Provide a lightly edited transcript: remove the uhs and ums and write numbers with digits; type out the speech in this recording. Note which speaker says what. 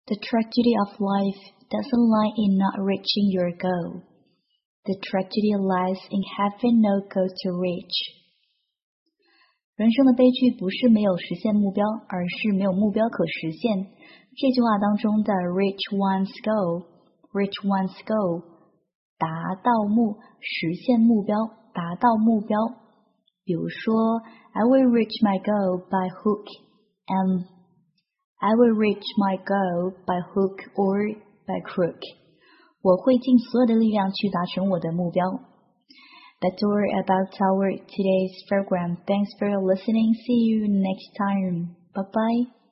Speaker 1: The tragedy of life doesn't lie in not reaching your goal. The tragedy lies in having no goal to reach. 人生的悲剧不是没有实现目标，而是没有目标可实现。这句话当中的 reach one's goal 达到实现目标，达到目标。比如说 I will reach my goal by hook or by crook. 我会尽所有的力量去达成我的目标。That's all about our today's program. Thanks for listening. See you next time. Bye bye.